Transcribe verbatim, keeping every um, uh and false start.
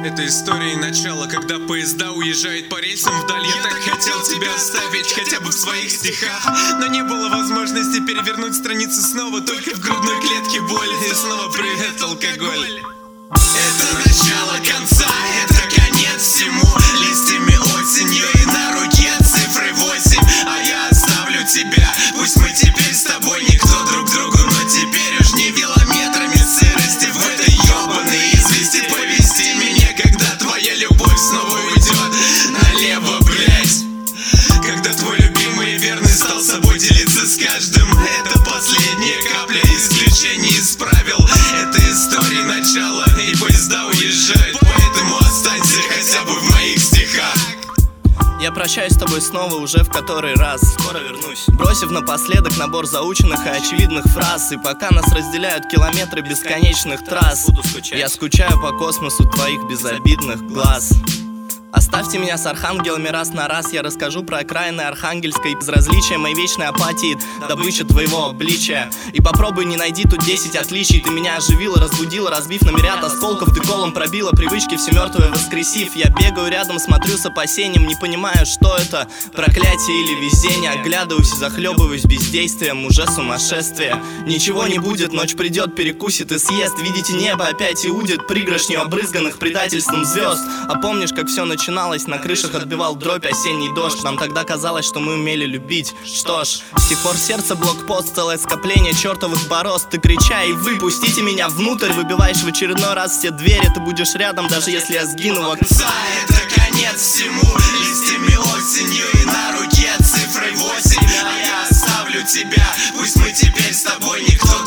Это история начала, когда поезда уезжают по рельсам вдаль. Я так хотел тебя оставить хотя бы в своих стихах, но не было возможности перевернуть страницу снова. Только в грудной клетке боль, и снова привет, алкоголь. Это начало конца, это конец всему. Листьями осенью и на руке цифры восемь. А я оставлю тебя, пусть мы теперь с тобой никто друг другу, но теперь уж не километрами сырости в этой ёбаной извести. Повести меня, когда твоя любовь снова уйдет налево, блять. Когда твой любимый и верный стал собой делиться с каждым. Это последняя капля исключений из правил. Это история начала, и поезда уезжают, поэтому останься хотя бы в моих стихах. Я прощаюсь с тобой снова уже в который раз. Скоро вернусь, бросив напоследок набор заученных и очевидных фраз. И пока нас разделяют километры бесконечных трасс, я скучаю по космосу твоих безобидных глаз. Оставьте меня с архангелами раз на раз. Я расскажу про окраины Архангельска и безразличие моей вечной апатии, добыча твоего обличия. И попробуй не найди тут десять отличий. Ты меня оживила, разбудила, разбив на мириад осколков. Ты колом пробила привычки все мертвые воскресив. Я бегаю рядом, смотрю с опасением, не понимаю, что это, проклятие или везение. Оглядываюсь и захлебываюсь бездействием, уже сумасшествие. Ничего не будет, ночь придет, перекусит и съест. Видите, небо опять иудит пригоршню обрызганных предательством звезд. А помнишь, как все началось? На крышах отбивал дробь осенний дождь. Нам тогда казалось, что мы умели любить. Что ж, с тех пор сердце блокпост, целое скопление чертовых борозд. Ты кричай: вы пустите меня внутрь. Выбиваешь в очередной раз все двери. Ты будешь рядом, даже если я сгину в окне. Это конец всему, листьями осенью и на руке цифрой восемь. А я оставлю тебя, пусть мы теперь с тобой никто